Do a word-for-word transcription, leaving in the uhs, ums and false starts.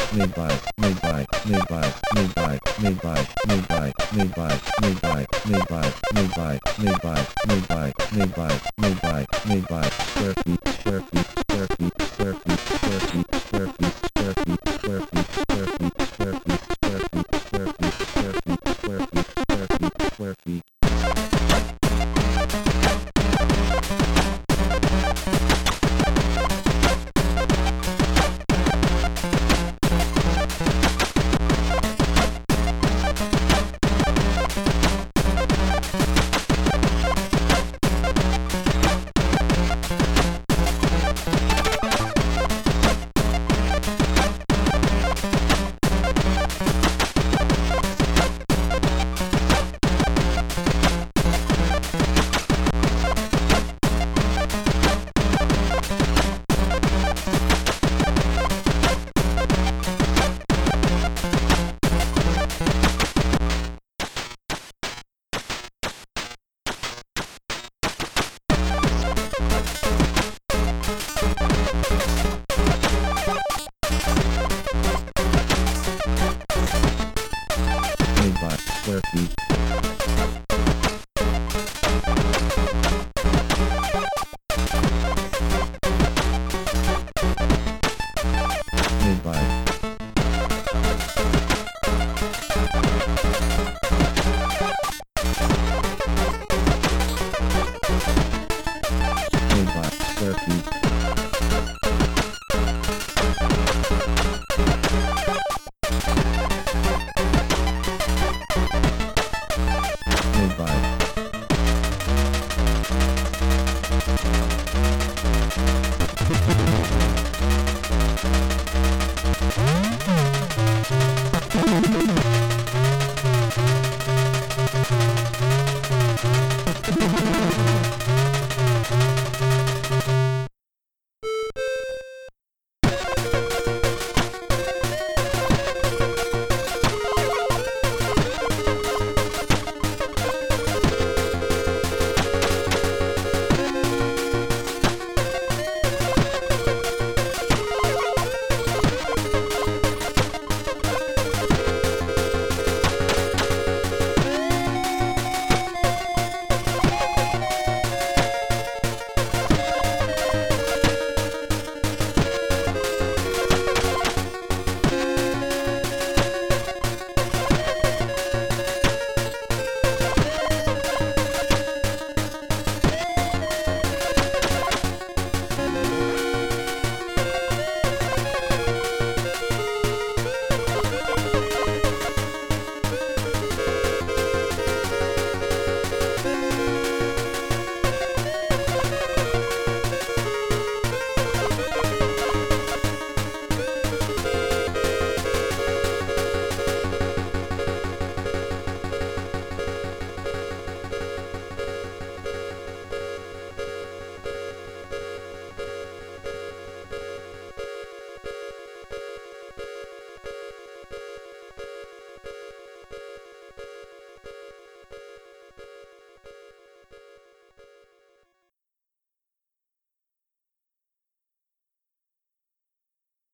made by, made by, made by, made by, made by, made by, made by, made by, made by, made by, made by, made by, made by, made by, made by, square feet, square feet, square feet, square feet, square feet, square feet, square feet, square feet, square feet, square feet, square feet, square feet, square feet, square feet, square feet, square feet. Made by, square feet. Made by. Made by, square feet. Made by. Made by.